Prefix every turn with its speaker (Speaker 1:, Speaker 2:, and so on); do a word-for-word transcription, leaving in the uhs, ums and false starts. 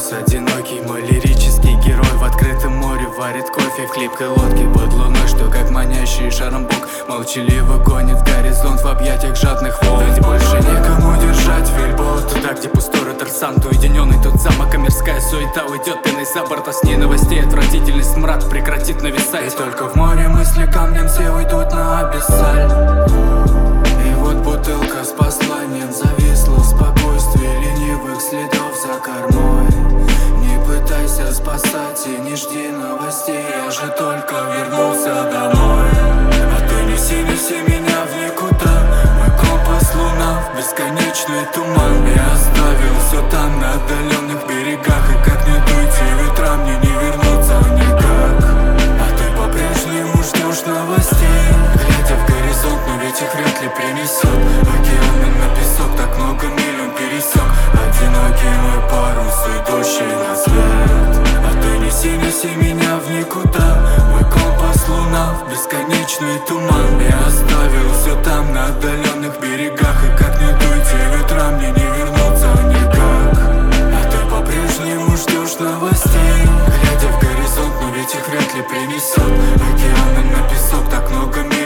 Speaker 1: голос одинокий, мой лирический герой в открытом море варит кофе в хлипкой лодке под луной, что как манящий шаром бог молчаливо гонит горизонт в объятиях жадных волн. Ведь больше некому держать вельбот туда, где пустой торсан, уединенный тот замок, а мирская суета уйдет пеной за борта. С ней новостей отвратительный смрад прекратит нависать, и только в море мысли камнем все уйдут на абиссаль. И вот бутылка с посланием зависла в спокойствии ленивых следов за кормой. Не пытайся спасать и не жди новостей, я же только вернулся домой. А ты неси, неси меня в никуда, мой компас луна в бесконечный туман. Я оставил все там на отдаленных берегах, и как не дуйте ветра, мне не вернуться никак. А ты по-прежнему ждешь новостей, глядя в горизонт, но ведь их вряд ли принесет. Океаны на песок, так много миль он пересек, одинокий мой парус, идущий на свет. А ты неси, неси меня в никуда, мой компас луна в бесконечный туман. Я оставил все там на отдаленных берегах, и как не дуйте ветра, мне не вернуться никак. А ты по-прежнему ждешь новостей, глядя в горизонт, но ведь их вряд ли принесет. Океаны на песок, так много миль